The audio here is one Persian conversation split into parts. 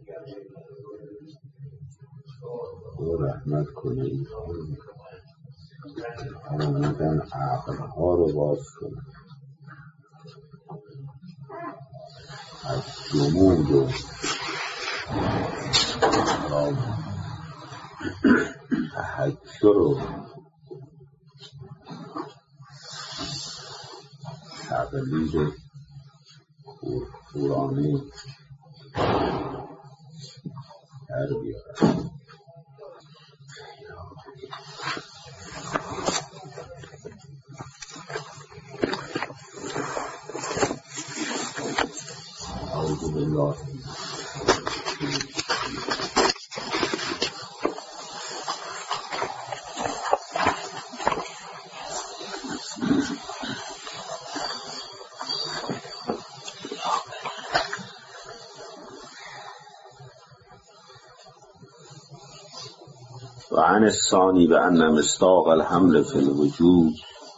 خدا رحمت کنه این آمدن عقلها رو باز کنه از جمود و تحجر و تقلید کورکورانه در بیارد. اعوذ بالله و عن الثانی بأن مصداق الحمل فی الوجود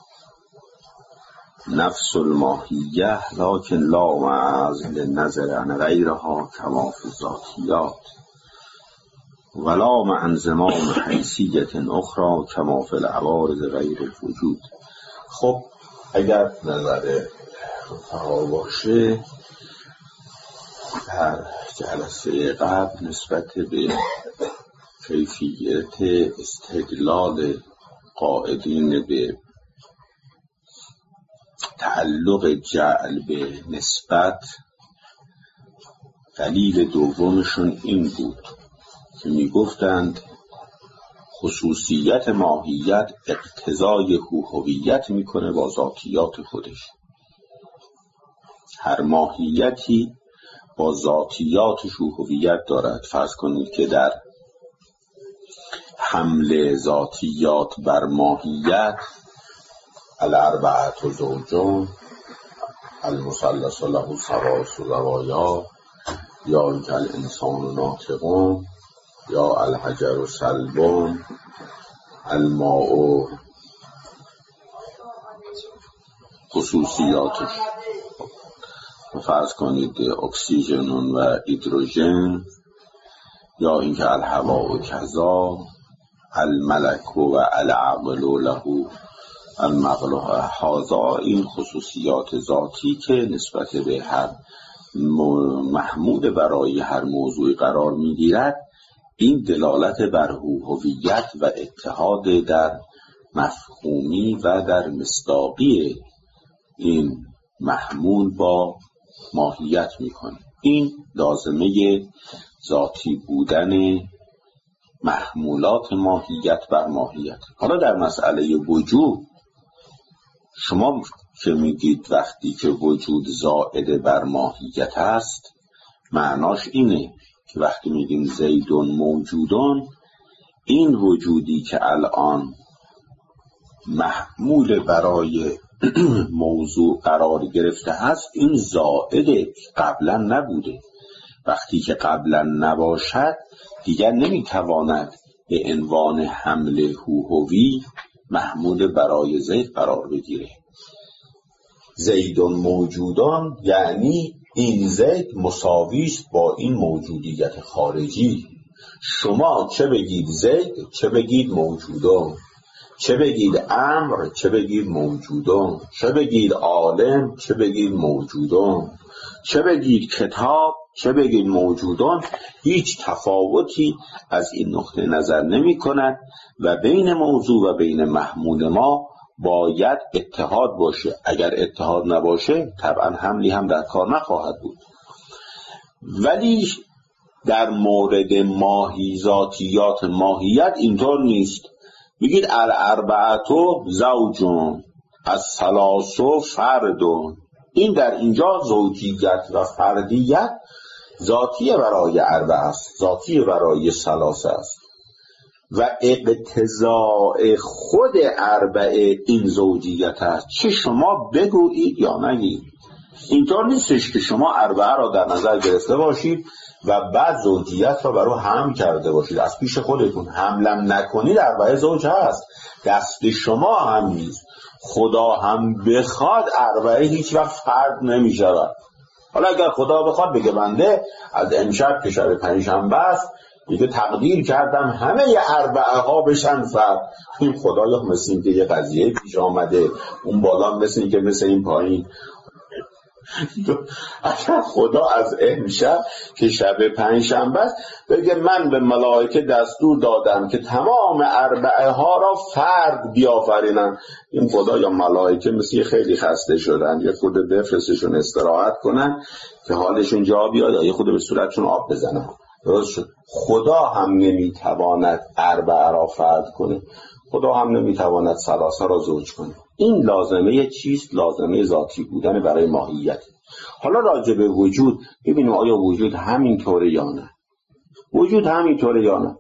نفس الماهیه لكن لا مع عزل النظر عن غیرها کما فی الذاتیات ولا مع انضمام حیثیت اخرى کما فی العوارض غیر الوجود. خب اگر نظر رفقا باشه، در جلسه قبل نسبت به کیفیت استدلال قائلین به تعلق جعل به نسبت، دلیل دومشون این بود که می گفتند خصوصیت ماهیت اقتضای هویت میکنه با ذاتیات خودش. هر ماهیتی با ذاتیاتش هویت دارد. فرض کنید که در حمل ذاتیات بر ماهیت الاربعة زوجون، المثلث له ثلاث زوایا، یا اینکه الانسان ناطقون، یا الحجر سلبون، الماء خصوصیاتش. فرض کنید اکسیژن و هیدروژن، یا اینکه الهواء کذا، الملک و العقل له المقلوح هذا. این خصوصیات ذاتی که نسبت به هر محمول برای هر موضوعی قرار میگیرد، این دلالت بر هویت و اتحاد در مفهومی و در مصداقی این محمول با ماهیت میکنه. این لازمه ذاتی بودن محمولات ماهیت بر ماهیت. حالا در مسئله وجود، شما که میگید وقتی که وجود زائد بر ماهیت است، معناش اینه که وقتی میگیم زیدون موجودون، این وجودی که الان محمول برای موضوع قرار گرفته هست، این زائده، قبلا نبوده. وقتی که قبلا نباشد دیگر نمیتواند به عنوان حمل هویی محمول برای زید قرار بگیره. زیدون موجودان یعنی این زید مساویست با این موجودیت خارجی. شما چه بگید زید، چه بگید موجودان، چه بگید امر، چه بگید موجودان، چه بگید عالم، چه بگید موجودان، چه بگید کتاب، چه بگید موجودان، هیچ تفاوتی از این نقطه نظر نمی کند و بین موضوع و بین محمول ما باید اتحاد باشه. اگر اتحاد نباشه طبعا حملی هم در کار نخواهد بود. ولی در مورد ماهی ذاتیات ماهیت اینطور نیست. بگید الاربعة زوجون الثلاث فردون، این در اینجا زوجیت و فردیت ذاتیه برای اربعه است، ذاتیه برای ثلاثه است و اقتضاء خود اربعه این زوجیت است، چه شما بگویید یا نگید. اینطور نیستش که شما اربعه را در نظر گرفته باشید و بعد زوجیت را برای حمل کرده باشید. از پیش خودتون حملم نکنید اربعه زوج هست، دست شما هم نیست. خدا هم بخواد اربعه هیچ وقت فرد نمی شود. حالا اگر خدا بخواد بگه بنده از امشب که شب پنجشنبه است دیگه تقدیر کردم همه اربعه ها بشن فرد، این خدایا مثل این که یه قضیه پیش آمده، اون بالا مثل این که مثل این پایین. اگر خدا از امشب که شب پنجشنبه است بگه من به ملائکه دستور دادم که تمام اربعه ها را فرد بیافرینن، این خدا یا ملائکه مثل خیلی خسته شدن یه خود بفرستشون استراحت کنن که حالشون جا بیاد یا یه خود به صورتشون آب بزنن. درست شد. خدا هم نمیتواند اربعه را فرد کنه، خدا هم نمیتواند ثلاثه را زوج کنه. این لازمه چیست؟ لازمه ذاتی بودن برای ماهیت. حالا راجع به وجود ببینیم آیا وجود همینطوره یا نه. وجود همینطوره یا نه.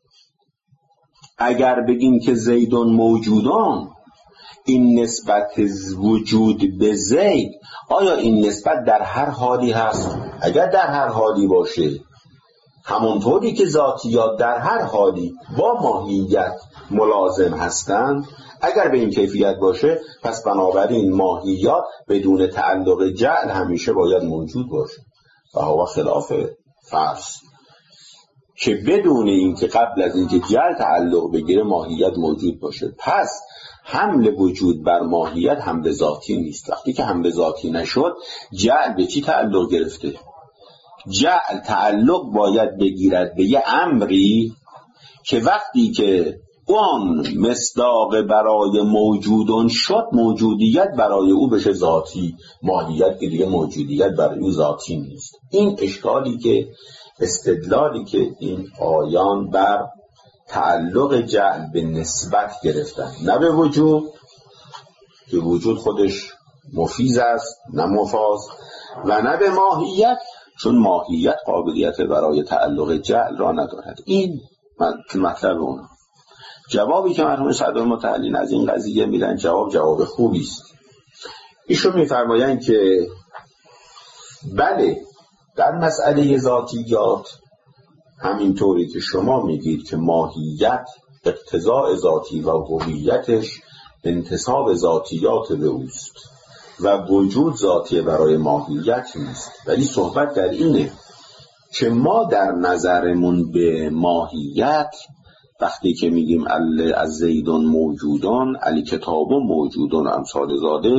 اگر بگیم که زیدون موجودان، این نسبت وجود به زید، آیا این نسبت در هر حالی هست؟ اگر در هر حالی باشه، همونطوری که ذاتیات در هر حالی با ماهیت ملازم هستند، اگر به این کیفیت باشه پس بنابراین ماهیات بدون تعلق جعل همیشه باید موجود باشه و هوا خلاف فرض که بدون اینکه قبل از اینکه جعل تعلق بگیره ماهیت موجود باشه. پس حمل وجود بر ماهیت حمل ذاتی نیست. وقتی که حمل ذاتی نشد جعل به چی تعلق گرفته؟ جعل تعلق باید بگیرد به یه امری که وقتی که اون مصداق برای موجودون شد موجودیت برای او بشه ذاتی، ماهیت که دیگه موجودیت برای او ذاتی نیست. این اشکالی که استدلالی که این آیان بر تعلق جعل به نسبت گرفتن، نه به وجود که وجود خودش مفیز است نه مفاز، و نه به ماهیت چون ماهیت قابلیت برای تعلق جعل را ندارد. این مطلب اونا. جوابی که مرحوم صدرالمتعلین از این قضیه میدن جواب خوبی است. ایشون میفرمایند که بله در مسئله ذاتیات همینطوری که شما میگید که ماهیت اقتضاء ذاتی و هویتش انتساب ذاتیات به اوست و وجود ذاتی برای ماهیت نیست، ولی صحبت در اینه که ما در نظرمون به ماهیت وقتی که میگیم از زیدون موجودان علی کتابون موجودان امثال زاده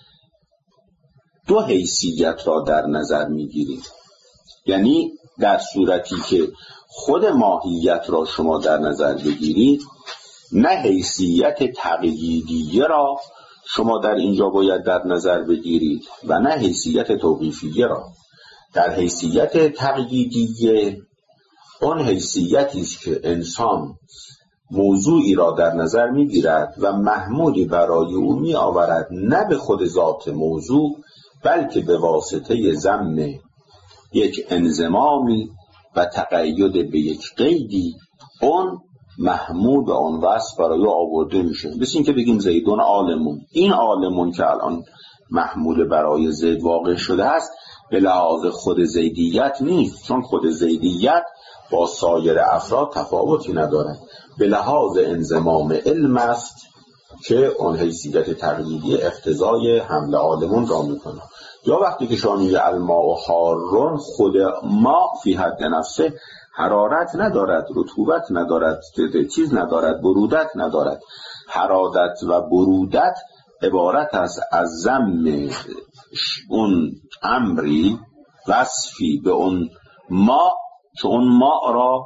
دو حیثیت را در نظر میگیریم. یعنی در صورتی که خود ماهیت را شما در نظر بگیرید، نه حیثیت تقییدیه را شما در اینجا باید در نظر بگیرید و نه حیثیت توقیفیه را. در حیثیت تقییدیه اون حیثیتی است که انسان موضوعی را در نظر میگیرد و محمولی برای او می آورد، نه به خود ذات موضوع بلکه به واسطه ضم یک انضمامی و تقید به یک قیدی اون محمول به اون وصف برای آورده میشه. مثل این که بگیم زیدون عالمون، این عالمون که الان محمول برای زید واقع شده است به لحاظ خود زیدیت نیست، چون خود زیدیت با سایر افراد تفاوتی ندارد، به لحاظ انضمام علم است که اون حیثیت تقییدی اقتضای حمل عالمون را میکنه. یا وقتی که شما الماء حارون، خود ما فی حد نفسه حرارت ندارد، رطوبت ندارد، چیز ندارد، برودت ندارد. حرارت و برودت عبارت است از ضم اون امری وصفی به اون ما که اون ما را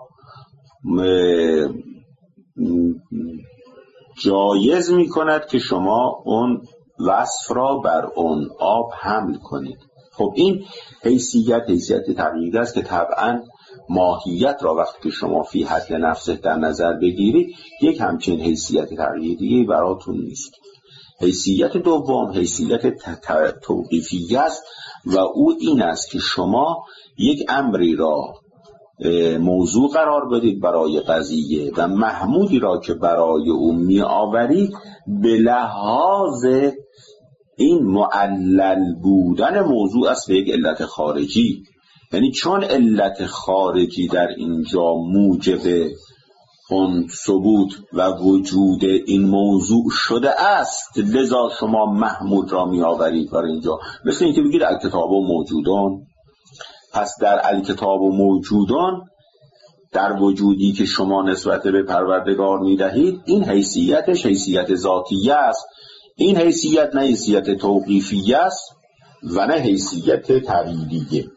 جایز می کند که شما اون وصف را بر اون آب حمل کنید. خب این حیثیت تقییدی است که طبعا ماهیت را وقتی که شما فی حد نفسه در نظر بگیرید یک همچین حیثیت تقییدی براتون نیست. حیثیت دوم حیثیت توقیفی است و او این است که شما یک امری را موضوع قرار بدید برای قضیه و محمولی را که برای او می آورید به لحاظ این معلل بودن موضوع است به یک علت خارجی. یعنی چون علت خارجی در اینجا موجب اون ثبوت و وجود این موضوع شده است، لذا شما محمود را می آورید برای اینجا. مثل اینکه بگید الکتاب و موجودان. پس در الکتاب و موجودان، در وجودی که شما نسبت به پروردگار می دهید، این حیثیتش حیثیت ذاتیه است. این حیثیت نه حیثیت توقیفیه است و نه حیثیت تقییدیه.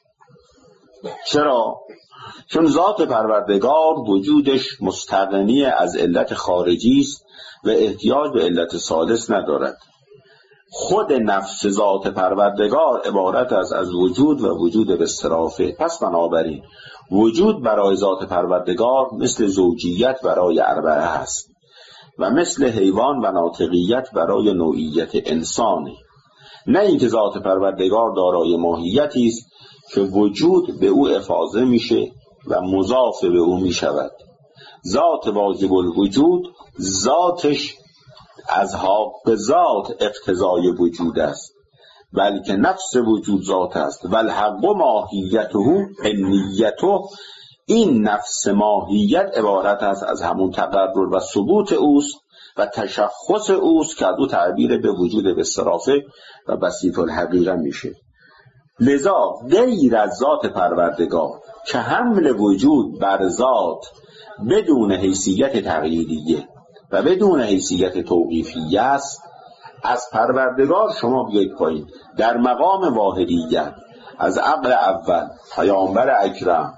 چرا؟ چون ذات پروردگار وجودش مستغنی از علت خارجی است و احتیاج به علت ثالث ندارد. خود نفس ذات پروردگار عبارت است از وجود و وجود به اصطرافه. پس بنابراین وجود برای ذات پروردگار مثل زوجیت برای اربعه است و مثل حیوان و ناطقیت برای نوعیت انسانی. نه اینکه ذات پروردگار دارای ماهیتی است که وجود به او افاضه میشه و مضاف به او میشود. ذات واجب الوجود ذاتش از حق ذات اقتضای وجود است، بلکه نفس وجود ذات است. و الحق ماهیته حنیته، این نفس ماهیت عبارت است از همون تقرر و ثبوت اوست و تشخص اوست که از او تعبیر به وجود به اصطرافه و بسیط الحقیقه میشه. لذا غیر از ذات پروردگار که حمل وجود بر ذات بدون حیثیت تقییدیه و بدون حیثیت توقیفیه است، از پروردگار شما بیایید پایین. در مقام واحدیت از عقل اول، پیامبر اکرم،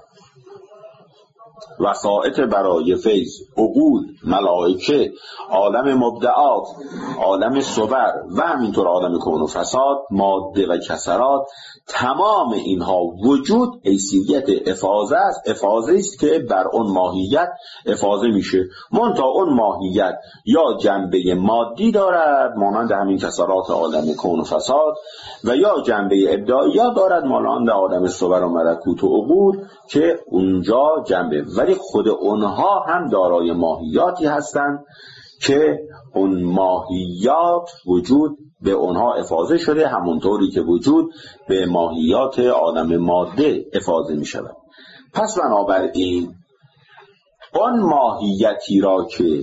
وسائط برای فیض، عقول، ملائکه، عالم مبدعات، عالم صور و همینطور عالم کون و فساد، ماده و کسرات، تمام اینها وجود حیثیت افاضه است. افاضه است که بر اون ماهیت افاضه میشه، منتها اون ماهیت یا جنبه مادی دارد مانند همین کسرات عالم کون و فساد، و یا جنبه ابداعی دارد مانند عالم صور و ملکوت و عقول که اونجا جنبه، ولی خود اونها هم دارای ماهیاتی هستند که اون ماهیات وجود به اونها افاضه شده، همونطوری که وجود به ماهیات عالم ماده افاضه می شود. پس بنابراین اون ماهیتی را که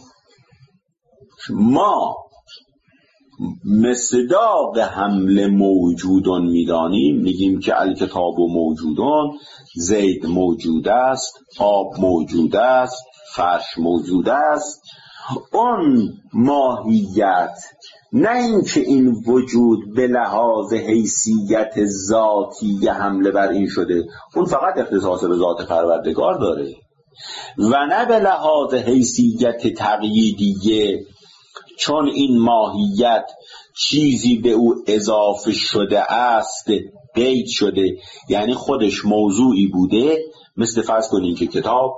ما مصداق حمل موجودان میدانیم، میگیم که الکتاب و موجودان، زید موجود است، آب موجود است، فرش موجود است. اون ماهیت نه اینکه این وجود به لحاظ حیثیت ذاتی حمله بر این شده، اون فقط اختصاص به ذات پروردگار داره، و نه به لحاظ حیثیت تقییدیه، چون این ماهیت چیزی به او اضافه شده است، قید شده، یعنی خودش موضوعی بوده. مثل فرض کنیم که کتاب،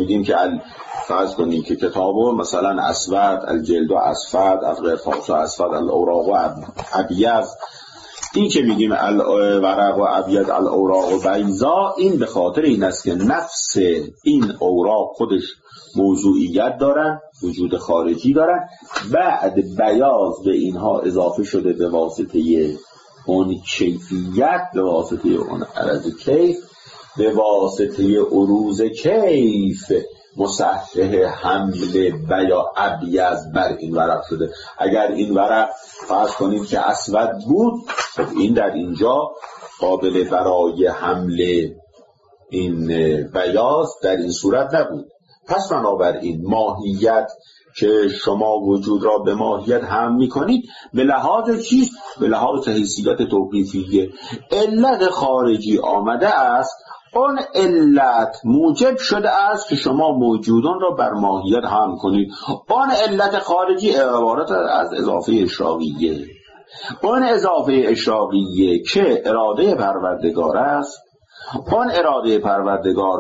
فرض کنیم که کتابو مثلا اسود الجلد و اسفد القرطاس و اسفد الاوراق و ابیض، این که میگیم الورق و ابیض الاوراق و بیضا، این به خاطر این است که نفس این اوراق خودش موضوعیت دارن، وجود خارجی دارن، بعد بیاض به اینها اضافه شده به واسطه اون کیفیت، به واسطه اون عرض کیف، به واسطه عروض کیف مصحح حمل بیا ابیض بر این ورق شده. اگر این ورق فرض کنیم که اسود بود، خب این در اینجا قابل برای حمل این بیاض در این صورت نبود. پس بنابراین ماهیت که شما وجود را به ماهیت هم میکنید به لحاظ چیست؟ به لحاظ حیثیت توقیفیه. علت خارجی آمده است، اون علت موجب شده است که شما موجودان را بر ماهیت هم کنید. اون علت خارجی عبارت از اضافه اشراقیه. اون اضافه اشراقیه که اراده پروردگار است، اون اراده پروردگار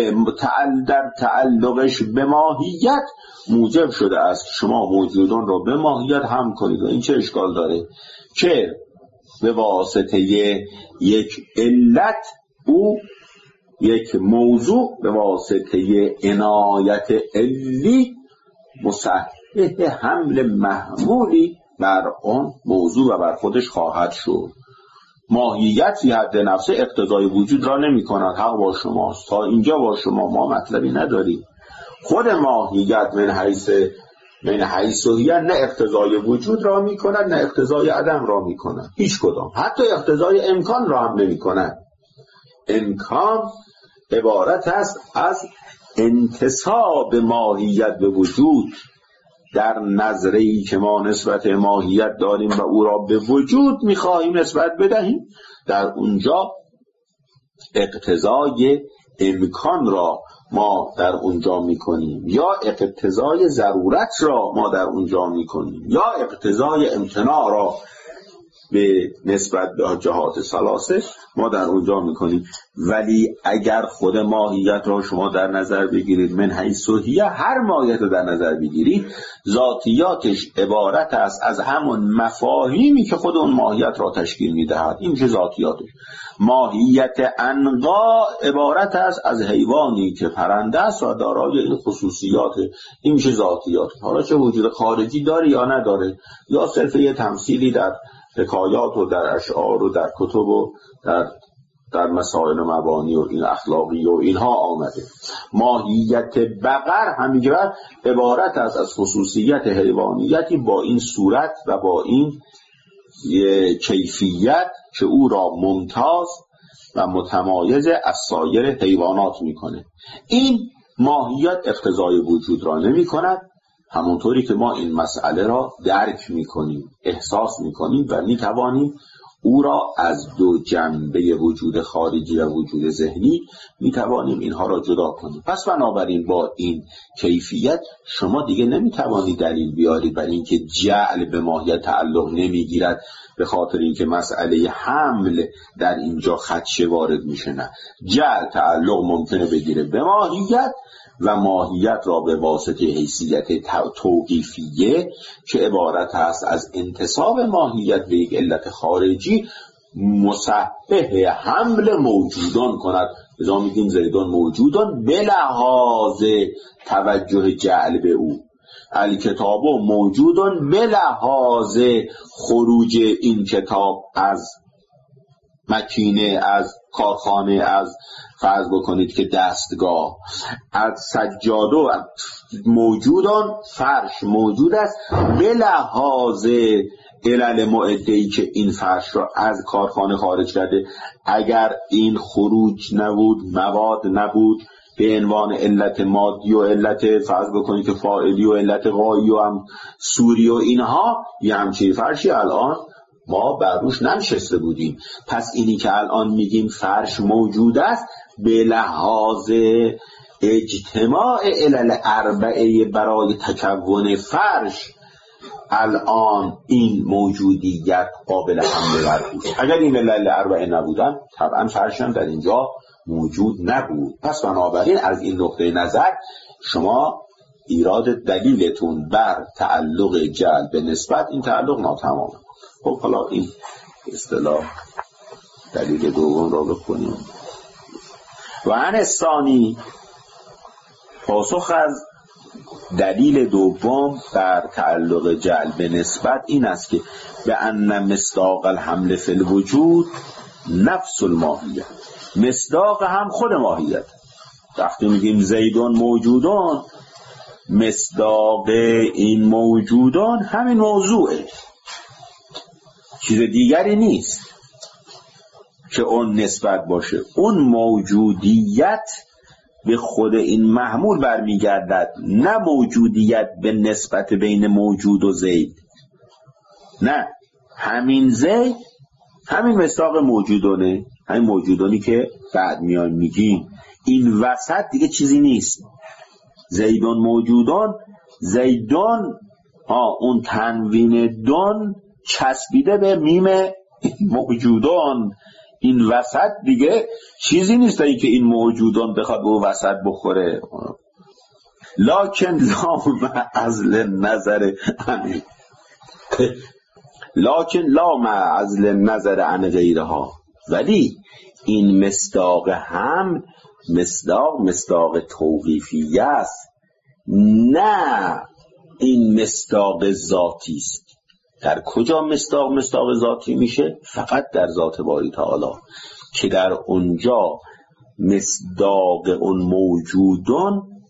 در تعلقش به ماهیت موجب شده است شما موجودان را به ماهیت هم کنید. و این چه اشکال داره که به واسطه یک علت او یک موضوع به واسطه عنایت علی مصحح حمل محمولی بر آن موضوع و بر خودش خواهد شد. ماهیت فی حد نفسه اقتضای وجود را نمی کند. حق با شماست، تا اینجا با شما ما مطلبی نداریم. خود ماهیت من حیث هی نه اقتضای وجود را میکند نه اقتضای عدم را میکند، هیچ کدام، حتی اقتضای امکان را هم نمیکند. امکان عبارت است از انتساب ماهیت به وجود. در نظره‌ای که ما نسبت ماهیت داریم و او را به وجود میخواهیم نسبت بدهیم، در اونجا اقتضای امکان را ما در اونجا میکنیم یا اقتضای ضرورت را ما در اونجا میکنیم یا اقتضای امتناع را به نسبت به جهات ثلاثه ما در اونجا میکنیم. ولی اگر خود ماهیت را شما در نظر بگیرید، من حیث هی، هر ماهیت رو در نظر بگیرید، ذاتیاتش عبارت است از همون مفاهیمی که خود اون ماهیت را تشکیل میدهد. این که ذاتیاتش. ماهیت عنقا عبارت است از حیوانی که پرنده است و دارای این خصوصیات. این میشه ذاتیات. حالا چه وجود خارجی داره یا نداره، یا صرف یه تمثیلی در حکایات و در اشعار و در کتب و در مسائل مبانی و این اخلاقی و اینها آمده. ماهیت بقر همینجور عبارت است از خصوصیت حیوانیتی با این صورت و با این کیفیت که او را ممتاز و متمایز از سایر حیوانات میکنه. این ماهیت اقتضای وجود را نمی کند، همونطوری که ما این مسئله را درک میکنیم، احساس میکنیم و میتوانیم او را از دو جنبه وجود خارجی و وجود ذهنی میتوانیم اینها را جدا کنیم. پس بنابراین با این کیفیت شما دیگه نمیتوانید دلیل بیارید برای اینکه جعل به ماهیت تعلق نمیگیرد به خاطر اینکه مسئله حمل در اینجا خدشه وارد میشه. نه، جعل تعلق ممکنه بگیره به ماهیت و ماهیت را به واسطه حیثیت توقیفیه که عبارت است از انتساب ماهیت به یک علت خارجی مصحح حمل موجودان کند. لذا میگیم زیدان موجودان به لحاظ توجه جعل به او، الکتاب موجودان به لحاظ خروج این کتاب از مکینه، از کارخانه، از فرض بکنید که دستگاه، از سجاده موجودان، فرش موجود است به لحاظ علل معده‌ای که این فرش را از کارخانه خارج کرده. اگر این خروج نبود، مواد نبود به عنوان علت مادی و علت فرض بکنید که فاعلی و علت غایی و هم سوری و اینها، یه همچین فرشی الان ما بر روش ننشسته بودیم. پس اینی که الان میگیم فرش موجود است به لحاظ اجتماع علل اربعه برای تکون فرش الان این موجودیت قابل حمل بر بود. اگر این علل اربعه نبودن طبعا فرش هم در اینجا موجود نبود. پس بنابراین از این نقطه نظر شما ایراد دلیلتون بر تعلق جعل به نسبت، این تعلق ناتمامه. خب حالا این اصطلاح دلیل دوم را بکنیم. و عن الثانی، پاسخ از دلیل دوم بر تعلق جعل به نسبت این است که به ان مصداق الحمل فی الوجود نفس الماهیت، مصداق هم خود ماهیت. وقتی میگیم زیدون موجودان، مصداق این موجودان همین موضوعه، چیز دیگری نیست که اون نسبت باشه. اون موجودیت به خود این محمول برمیگردد، نه موجودیت به نسبت بین موجود و زید. نه، همین زید همین مصداق موجودانه، همین موجودانی که بعد میایم میگیم. این وسط دیگه چیزی نیست. زیدان موجودان، زیدان اون تنوین دون چسبیده به میم موجودان. این وسط دیگه چیزی نیست که این موجودان بخواد به وسط بخوره. لکن لا عزل نظر عن، لکن لا عزل نظر عن غیرها، ولی این مصداق هم مصداق توقیفی است، نه این مصداق ذاتی است. در کجا مصداق ذاتی میشه؟ فقط در ذات باری تعالی، که در اونجا مصداق اون موجودان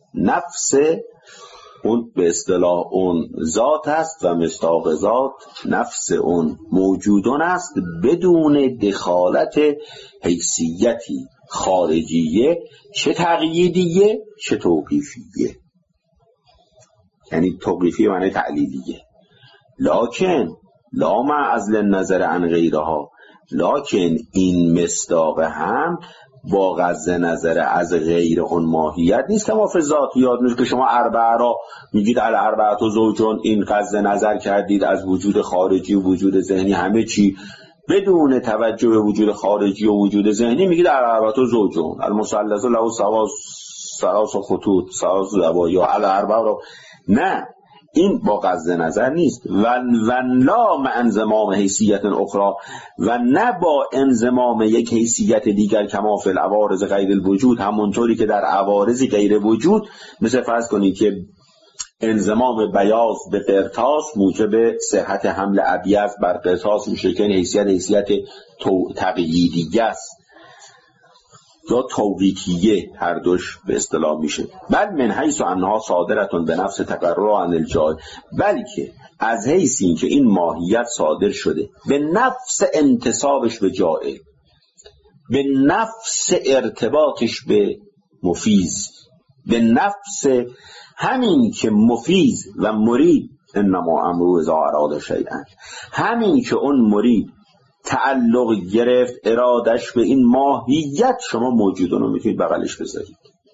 نفس اون به اصطلاح اون ذات است و مصداق ذات نفس اون موجودون است بدون دخالت حیثیتی خارجیه، چه تقییدیه چه توقیفیه. یعنی توقیفی معنی تعلیلیه. لکن لا مع عزل نظر عن غیرها، لکن این مصداق هم با غض نظر از غیر اون ماهیت نیست که ما فی ذاتیات نیست که شما اربعه را میگید الاربعه زوجون، این غض نظر کردید از وجود خارجی و وجود ذهنی، همه چی بدون توجه به وجود خارجی و وجود ذهنی میگید الاربعه زوجون، المثلث له ثلاث خطوط ثلاث زوایا الاربعه را. نه، این با غض نظر نیست. و لا مع انضمام حیثیت اخرى، و نه با انضمام یک حیثیت دیگر کما فی العوارض غیر الوجود، همونطوری که در عوارض غیر وجود، مثل فرض کنید که انضمام بیاض به قرطاس موجب صحت حمل ابیض بر قرطاس میشه که این حیثیت تقییدیه است یا توقیفیه، هر دوش به اصطلاح میشه. بل من حیث انها صادرتون به نفس تقرر عن الجاهل، بلکه از حیث این که این ماهیت صادر شده به نفس انتصابش به جاهل، به نفس ارتباطش به مفیز، به نفس همین که مفیز و مرید انما امرو اذا اراد شیئا، همین که اون مرید تعلق گرفت ارادش به این ماهیت، شما موجودون رو میتونید بغلش بذارید.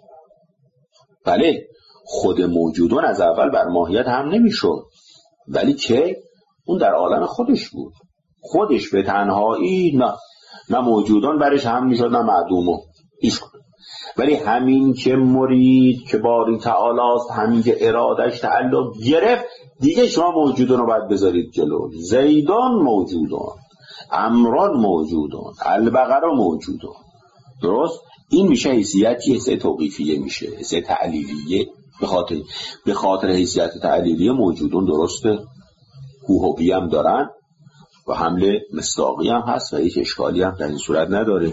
بله خود موجودون از اول بر ماهیت هم نمیشد، ولی که اون در عالم خودش بود، خودش به تنهایی نه موجودون برش هم میشد نه معدومو هیچ کن. ولی همین که مرید که باری تعالی است، همین که ارادش تعلق گرفت، دیگه شما موجودون رو باید بذارید جلو. زیدان موجودون، امران موجودون، البقره موجودون. درست؟ این میشه حیثیت توقیفیه، میشه حیثیت تعلیلیه. به خاطر حیثیت تعلیلیه موجودون درسته، هوهوی هم دارن و حمل مصداقی هم هست و هیچ اشکالی هم در این صورت نداره.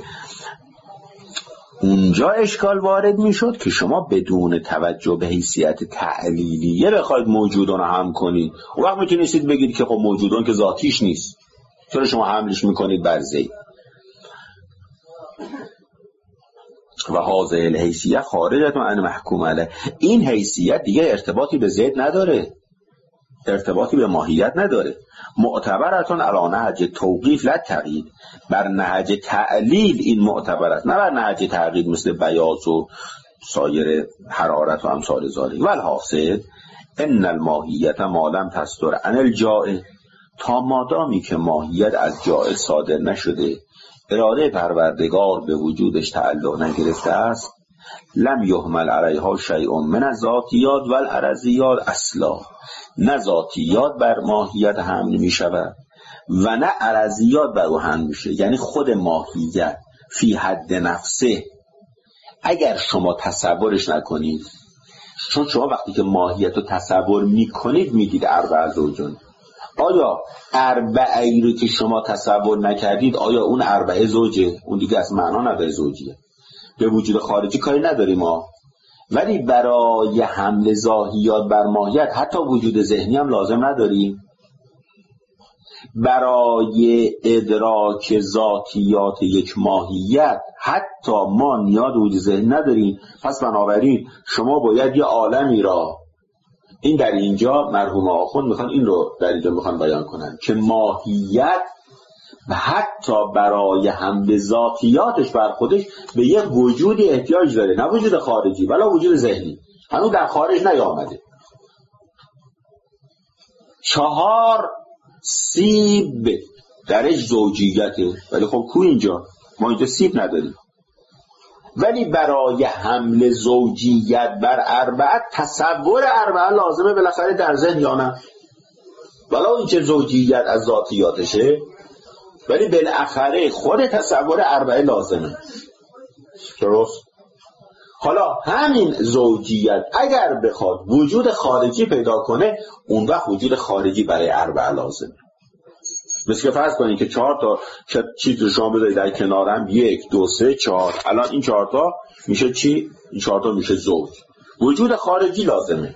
اونجا اشکال وارد میشد که شما بدون توجه به حیثیت تعلیلیه بخواید موجودون رو هم کنید. اون وقت میتونید بگید که خب موجودون که ذاتیش نیست، چرا شما حملش میکنید بر زید؟ و هذه الحیثیه خارجه عن محکوم علیه، این حیثیت دیگه ارتباطی به زید نداره، ارتباطی به ماهیت نداره. معتبرتون علی نهج توقیف لا تقیید، بر نهج تعلیل این معتبر است، نه بر نهج تعقید مثل بیاض و سایر حرارت و امثال ذالک. والحاصل ان الماهیت ما لم تصدر عن الجائز، تا مادامی که ماهیت از جائز صادر نشده، اراده پروردگار به وجودش تعلق نگرفته است، لم یحمل علیها شیء من الذاتیات و الارضیات اصلا، نه ذاتیات بر ماهیت حمل می شود و نه ارضیات بر او حمل می شود. یعنی خود ماهیت فی حد نفسه اگر شما تصورش نکنید، چون شما وقتی که ماهیت رو تصور می کنید میگید اربع زوجون، آیا اربعه‌ای رو که شما تصور نکردید آیا اون اربعه زوجه؟ اون دیگه از معنا نداره زوجیه، به وجود خارجی کاری نداریم ما. ولی برای حمل ذاهیات بر ماهیت حتی وجود ذهنی هم لازم نداریم. برای ادراک ذاتیات یک ماهیت حتی ما نیاز وجود ذهنی نداریم. پس بنابراین شما باید یه عالمی را، این در اینجا مرحوم آخوند میخوان این رو در اینجا میخوان بیان کنن که ماهیت و حتی برای حمل ذاتیاتش بر خودش به یک وجودی احتیاج داره، نه وجود خارجی ولی وجود ذهنی، هنوز در خارج نیامده. 4 سیب درش زوجیته، ولی خب کو اینجا؟ ما اینجا سیب نداریم. ولی برای حمل زوجیت بر اربعه تصور اربعه لازمه بالاخره در ذهن یا نه؟ ولی این چه زوجیت از ذاتیاتشه، ولی بالاخره خود تصور اربعه لازمه. درست؟ حالا همین زوجیت اگر بخواد وجود خارجی پیدا کنه، اون وقت وجود خارجی برای اربعه لازمه. مثل که فرض کنید که 4 تا چیز رو شما بذارید در کنارم، 1 2 3 4، الان این 4 تا میشه چی؟ این 4 تا میشه زوج. وجود خارجی لازمه.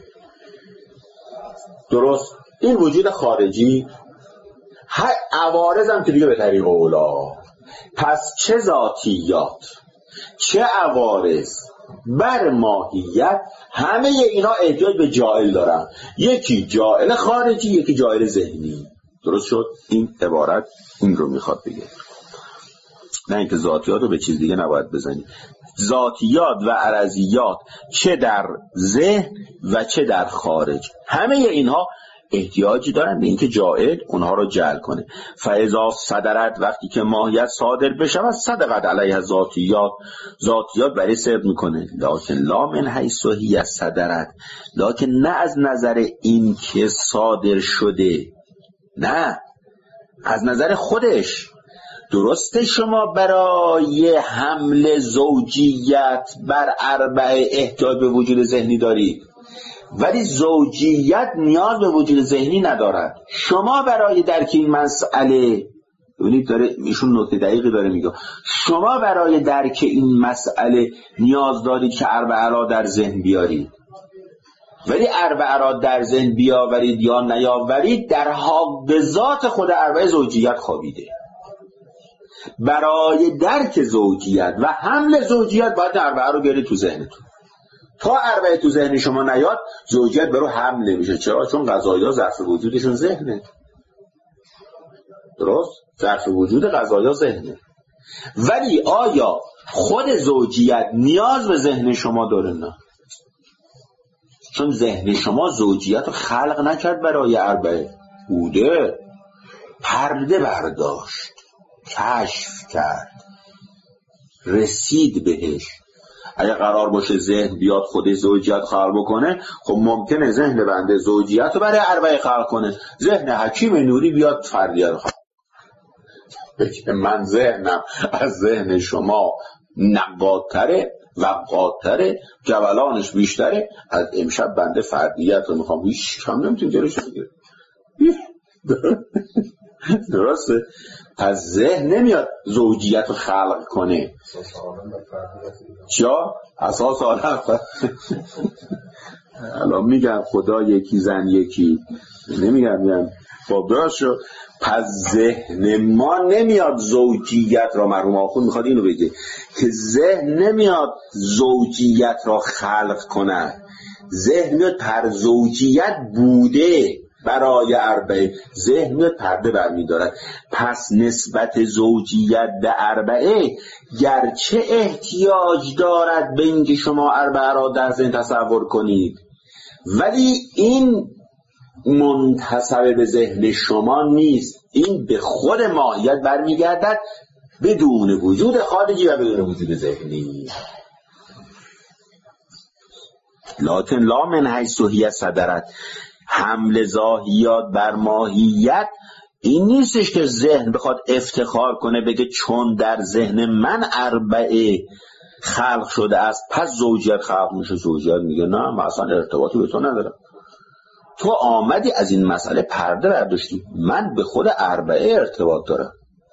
درست؟ این وجود خارجی هر عوارض هم که دیگه به طریق اولا. پس چه ذاتیات چه عوارض بر ماهیت، همه اینا احتیاج به جائل دارن. یکی جائل خارجی، یکی جائل ذهنی. درست شد؟ این عبارت این رو میخواد بگه، نه اینکه ذاتیات رو به چیز دیگه نباید بزنی. ذاتیات و عرضیات چه در ذهن و چه در خارج، همه اینها احتیاجی دارن به اینکه جائل اونها رو جعل کنه. فاذا صدرت، وقتی که ماهیت صادر بشه و صدقت علیها ذاتیات، ذاتیات برای صدق میکنه. لکن لا من حیث هی صدرت، لکن نه از نظر این که صادر شده، نه از نظر خودش. درسته شما برای حمل زوجیت بر اربعه احتیاج به وجود ذهنی دارید، ولی زوجیت نیاز به وجود ذهنی ندارد. شما برای درک این مسئله، ببینید داره ایشون نکته دقیقی داره میگه، شما برای درک این مسئله نیاز دارید که اربعه را در ذهن بیارید، ولی اربعه را در ذهن بیاورید یا نیاورید، در حق ذات خود اربعه زوجیت خوابیده. برای درک زوجیت و حمل زوجیت باید اربعه رو بیارید تو ذهنتون. تا اربعه تو ذهن شما نیاد، زوجیت برو حمل نمیشه. چرا؟ چون قضایا ظرف وجودشون ذهنه. درست؟ ظرف وجود قضایا ذهنه. ولی آیا خود زوجیت نیاز به ذهن شما داره؟ نه، چون ذهن شما زوجیت رو خلق نکرد برای اربعه. بوده، پرده برداشت، کشف کرد، رسید بهش. اگه قرار باشه ذهن بیاد خود زوجیت خلق بکنه، خب ممکنه ذهن بنده زوجیت رو برای اربعه خلق کنه. ذهن حکیم نوری بیاد فردیه رو خلق بگه من ذهنم از ذهن شما نقادتره، وقادتره، جولانش بیشتره، از امشب بنده فردیت رو میخوام. هیچ کم نمیتونی جلوش بگیره. درسته؟ از ذهن نمیاد زوجیت رو خلق کنه. چیا؟ اساس عالم. الان میگن خدا یکی، زن یکی، نمیگن خب درست شد. پس ذهن ما نمیاد زوجیت را، مرحوم آخوند میخواد اینو بگه که ذهن نمیاد زوجیت را خلق کنه. ذهن پر زوجیت بوده برای اربعه، ذهن پرده برمی‌دارد. پس نسبت زوجیت به اربعه گرچه احتیاج دارد به اینکه شما اربعه را در ذهن تصور کنید، ولی این منتسب به ذهن شما نیست. این به خود ماهیت برمیگردد بدون وجود خارجی و بدون وجود ذهنی. لکن لا من حیث هی صدرت، حمل ذاهیات بر ماهیت این نیستش که ذهن بخواد افتخار کنه بگه چون در ذهن من اربعه خلق شده است پس زوجیت خلق میشه. زوجیت میگه نه، من اصلا ارتباطی به تو ندارم، تو آمدی از این مسئله پرده برداشتی، من به خود اربعه ارتباط دارم.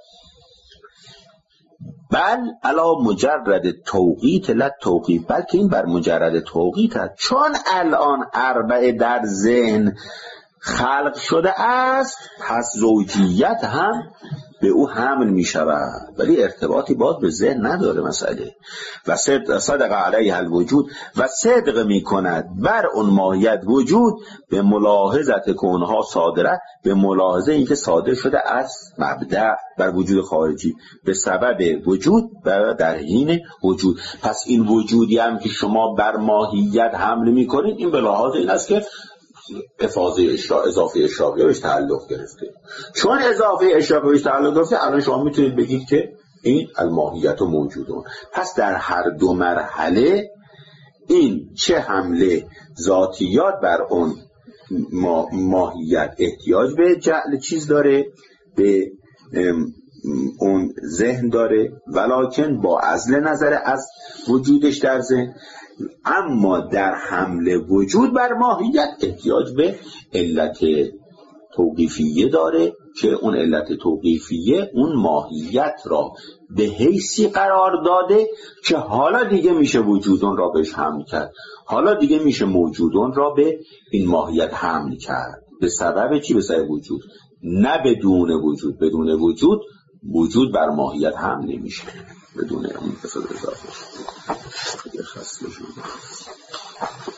بل علا مجرد توقیت لا توقیت، بلکه این بر مجرد توقیت هست. چون الان اربعه در ذهن خلق شده است، پس زوجیت هم به او حمل می شود، ولی ارتباطی باز به ذهن نداره مسئله. و صدق علیه الوجود، و صدق می کند بر اون ماهیت وجود به ملاحظت کونها صادره، به ملاحظه اینکه صادر شده از مبدأ بر وجود خارجی به سبب وجود و در حین وجود. پس این وجودی هم که شما بر ماهیت حمل می کنید، این به لحاظ این است که اضافه اشراقی بهش تعلق گرفته. چون اضافه اشراقی بهش تعلق گرفته، الان شما میتونید بگید که این الماهیت و موجودون. پس در هر دو مرحله این چه حمله ذاتیات بر اون ماهیت احتیاج به جعل چیز داره، به اون ذهن داره، ولکن با عزل نظر از وجودش در ذهن. اما در حمل وجود بر ماهیت احتیاج به علت توقیفیه داره که اون علت توقیفیه اون ماهیت را به حیثی قرار داده که حالا دیگه میشه وجودون را بهش حمل کرد، حالا دیگه میشه موجودون را به این ماهیت حمل کرد. به سبب چی؟ به سبب وجود، نه بدون وجود. بدون وجود وجود بر ماهیت حمل نمیشه، بدون اون اضافه شد.